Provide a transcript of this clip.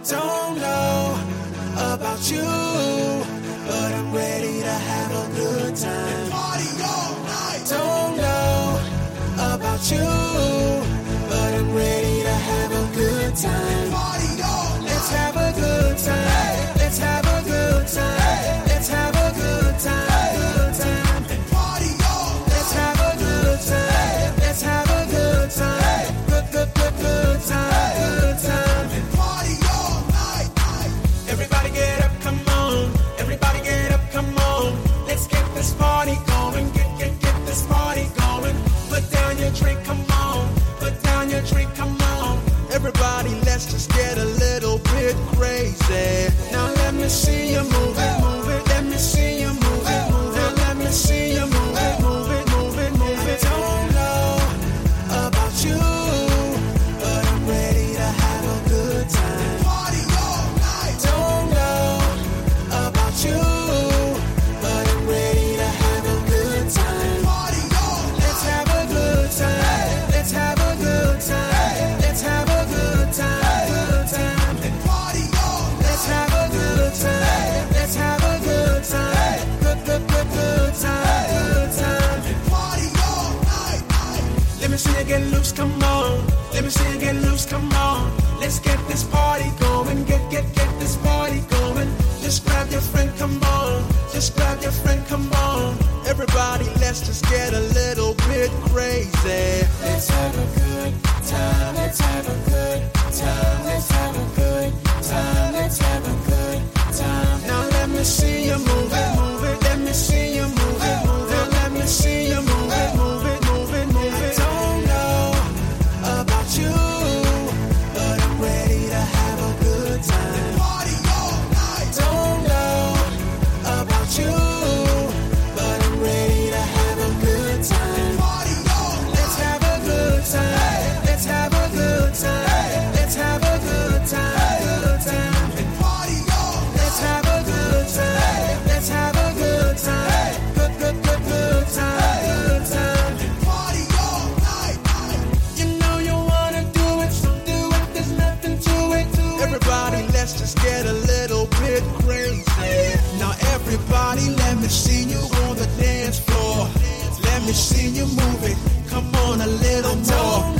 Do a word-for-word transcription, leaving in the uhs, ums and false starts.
Don't know about you, but I'm ready to have a good time. Party all night. Don't know about you, but I'm ready to have a good time. Party all night. Let's have a good time. Hey. Let's have a good time. Hey. Let's have a good time. Hey. Good time. And party all night. Let's have a good time. Hey. Let's have a good time. Hey. Good, good, good, good time. Hey. Good time. And party all night. Everybody get up, come on. Everybody get up, come on. Let's get this party going. Get, get, get this party going. Put down your drink, come on. Put down your drink, come on. Everybody, let's just get a little bit crazy. Now let me see you move it, move it. Let me see you move it, move it. Let me see you move it, move it, move it, move it. Don't know about you, but I'm ready to have a good time. Party all night. Don't know about you, but I'm ready to have a good time. Party all night. Let's have a good time. Hey. Let's have a good time. Hey. Let's have a good time. Hey. Good time. And party all night. Let's have a good time. Hey. Let's have a good time. Hey. Good, good, good, good time. Hey. Good time. And party all night. Let me see you get loose, come on. Let me see you get loose, come on. Let's get this party going. Get, get, get this party going. Just grab your friend, come on. Just grab your friend, come on. Everybody, let's just get a little bit crazy. Let's have a good time. Let's have a good time. Let's have a good time. Let's have a good time. Now let me see you move it, move it. Let me see you move it, move it. Let me see you move it, move it, move it, move it. Don't know about you, but I'm ready to have a good time. Party all night. Don't know about you, but I'm ready to have a good time. Party all night. Let's have a good time. Hey. Let's have a good time. Hey. Let's have a good time. Hey. Good time. And party all night. Let's have a good time. Hey. Let's have a good time. Hey. Good, good, good, good time. Hey. Good time. And party all night. You know you wanna do it, so do it. There's nothing to it. To everybody, it. Let's just get a little bit crazy. Now everybody, let me see you on the dance floor. Let me see you move it. Come on, a little more.